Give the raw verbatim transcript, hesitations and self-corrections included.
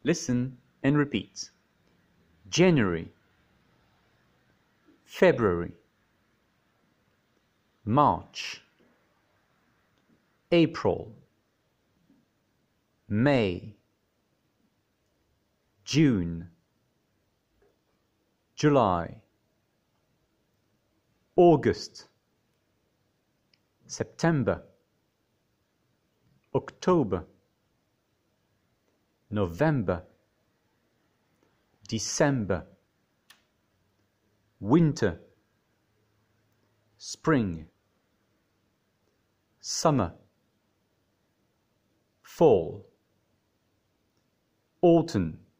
Listen and repeat. January, February, March, April, May, June, July, August, September, October, November, December, winter, spring, summer, fall, autumn,